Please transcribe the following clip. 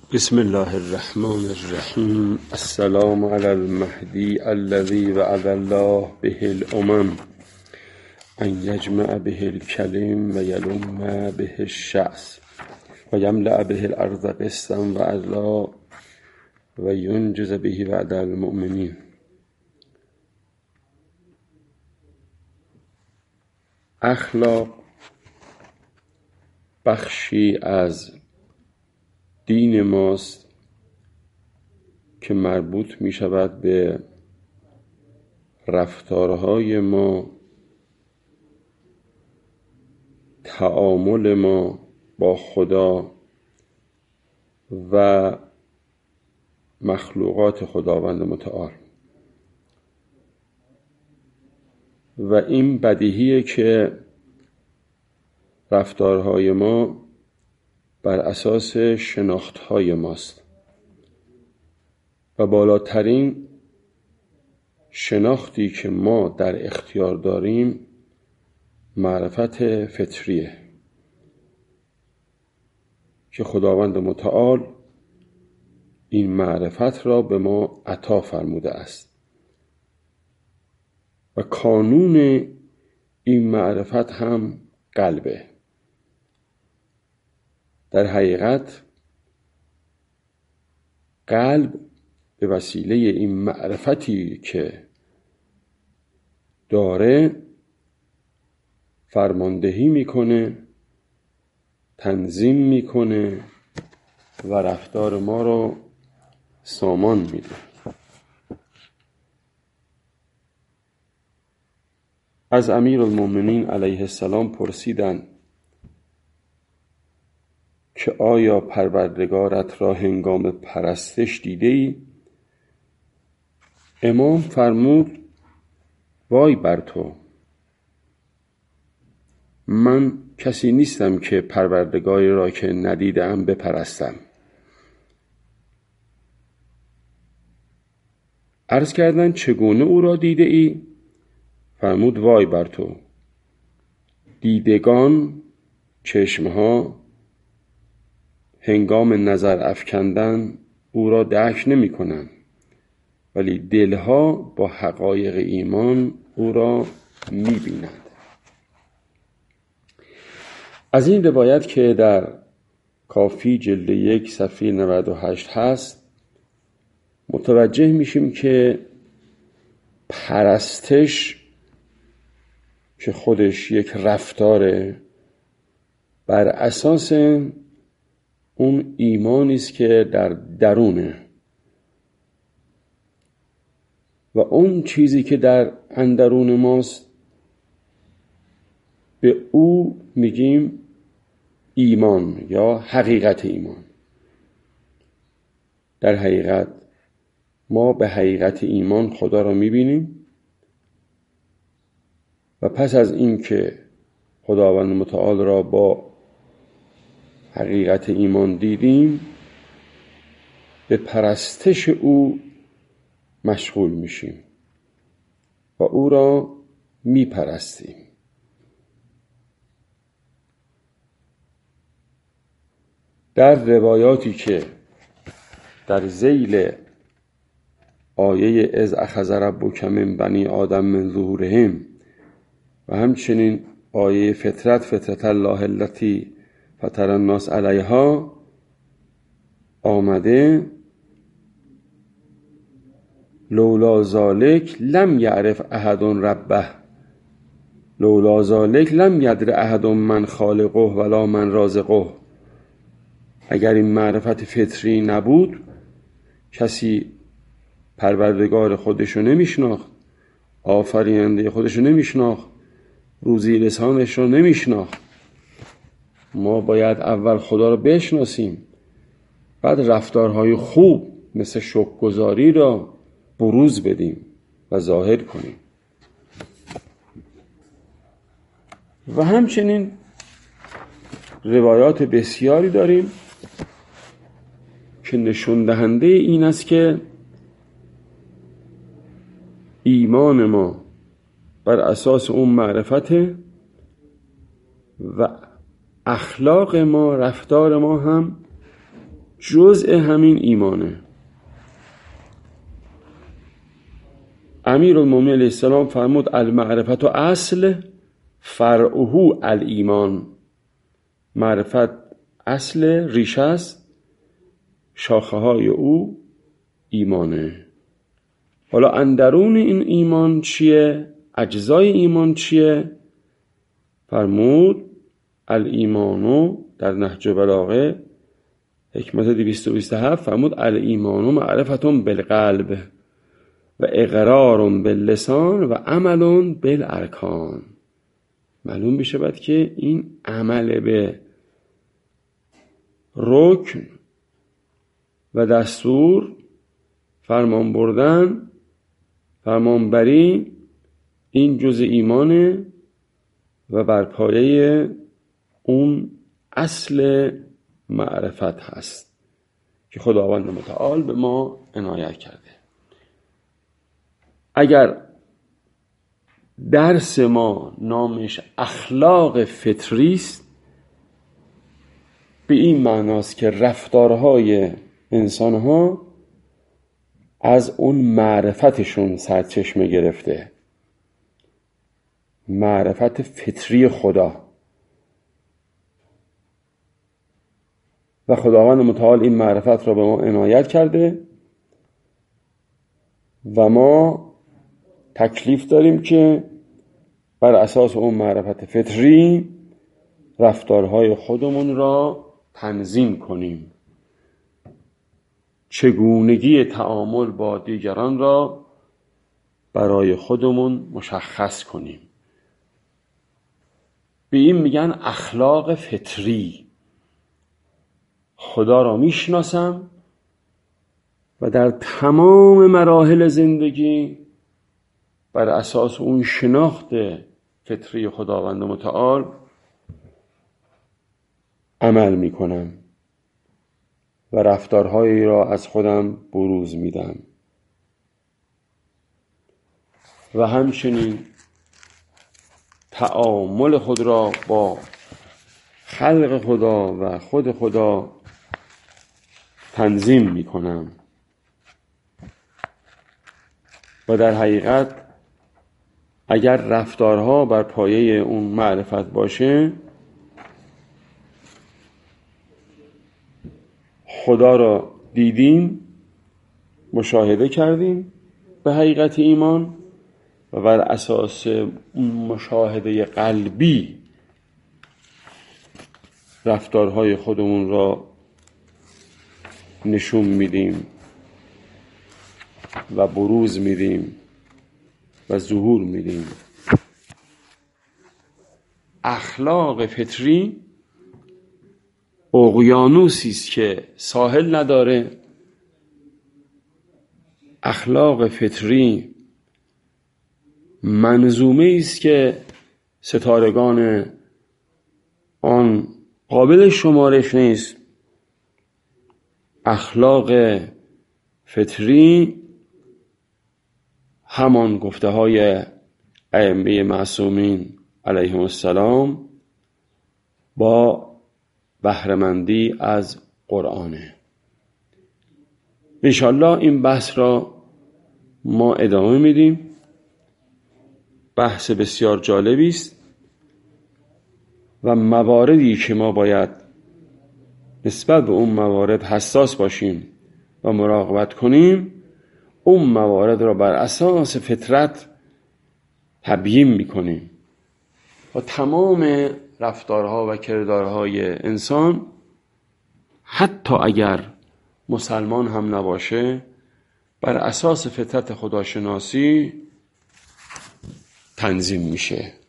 بسم الله الرحمن الرحیم. السلام علی المهدی الذی وعد الله به الامم ان یجمع به الکلم و یلم به الشأس و یملأ به الارض قسطا و عدلا و ینجز به وعد المؤمنین. اخلاق بخشی از دین ماست که مربوط می شود به رفتارهای ما، تعامل ما با خدا و مخلوقات خداوند متعال. و این بدیهیه که رفتارهای ما بر اساس شناختهای ماست و بالاترین شناختی که ما در اختیار داریم معرفت فطریه که خداوند متعال این معرفت را به ما عطا فرموده است و کانون این معرفت هم قلبه. در حقیقت قلب به وسیله این معرفتی که داره فرماندهی میکنه، تنظیم میکنه و رفتار ما رو سامان میده. از امیرالمؤمنین علیه السلام پرسیدند که آیا پروردگارت را هنگام پرستش دیده ای؟ امام فرمود وای بر تو، من کسی نیستم که پروردگاری را که ندیدم بپرستم. عرض کردند چگونه او را دیده ای؟ فرمود وای بر تو، دیدگان، چشمها هنگام نظر افکندن او را درک نمی کنند، ولی دلها با حقایق ایمان او را می بینند. از این روایت که در کافی جلد 1 صفحه 98 هست متوجه میشیم که پرستش که خودش یک رفتاره بر اساس اون ایمانی است که در درونه و اون چیزی که در اندرون ماست به او میگیم ایمان یا حقیقت ایمان. در حقیقت ما به حقیقت ایمان خدا را میبینیم و پس از این که خداوند متعال را با حقیقت ایمان دیدیم به پرستش او مشغول میشیم و او را میپرستیم. در روایاتی که در ذیل آیه اذ اخذ ربک من بنی آدم من ظهورهم و همچنین آیه فطرت الله التي فطر الناس علیها آمده لولا ذلک لم یعرف احد ربه لولا ذلک لم یدر احد من خالقه ولا من رازقه. اگر این معرفت فطری نبود کسی پروردگار خودشو نمیشناخت، آفریننده خودشو نمیشناخت، روزی رسانش رو نمیشناخت. ما باید اول خدا رو بشناسیم، بعد رفتارهای خوب مثل شکرگزاری را بروز بدیم و ظاهر کنیم. و همچنین روایات بسیاری داریم که نشون دهنده این است که ایمان ما بر اساس اون معرفته و اخلاق ما، رفتار ما هم جزء همین ایمانه. امیرالمومنین علیه السلام فرمود المعرفت و اصل فرعه الایمان. معرفت اصل ریشه است، شاخه های او ایمانه. حالا اندرون این ایمان چیه؟ اجزای ایمان چیه؟ فرمود الایمانو در نهج بلاغه حکمت 227 فرمود الایمانو معرفتون بالقلب و اقرار باللسان و عمل بالارکان. معلوم بشه باید که این عمل به رکن و دستور، فرمان بردن، فرمان بری، این جزء ایمانه و بر پایه اون اصل معرفت هست که خداوند متعال به ما عنایت کرده. اگر درس ما نامش اخلاق فطری است، به این معناست که رفتارهای انسانها از اون معرفتشون سرچشمه گرفته، معرفت فطری خدا. و خداوند متعال این معرفت را به ما عنایت کرده و ما تکلیف داریم که بر اساس اون معرفت فطری رفتارهای خودمون را تنظیم کنیم، چگونگی تعامل با دیگران را برای خودمون مشخص کنیم. به این میگن اخلاق فطری. خدا را میشناسم و در تمام مراحل زندگی بر اساس اون شناخت فطری خداوند متعال عمل میکنم و رفتارهایی را از خودم بروز میدم و همچنین تعامل خود را با خلق خدا و خود خدا تنظیم میکنم و در حقیقت اگر رفتارها بر پایه اون معرفت باشه، خدا را دیدیم، مشاهده کردیم به حقیقت ایمان و بر اساس اون مشاهده قلبی رفتارهای خودمون را نشون میدیم و بروز میدیم و ظهور میدیم. اخلاق فطری اقیانوسی است که ساحل نداره. اخلاق فطری منظومه است که ستارگان آن قابل شمارش نیست. اخلاق فطری همان گفته های ائمه معصومین علیهم السلام با بهره‌مندی از قرآنه. انشالله این بحث را ما ادامه میدیم. بحث بسیار جالبی است و مواردی که ما باید نسبت به اون موارد حساس باشیم و مراقبت کنیم، اون موارد را بر اساس فطرت تبیین میکنیم و تمام رفتارها و کردارهای انسان حتی اگر مسلمان هم نباشه بر اساس فطرت خداشناسی تنظیم میشه.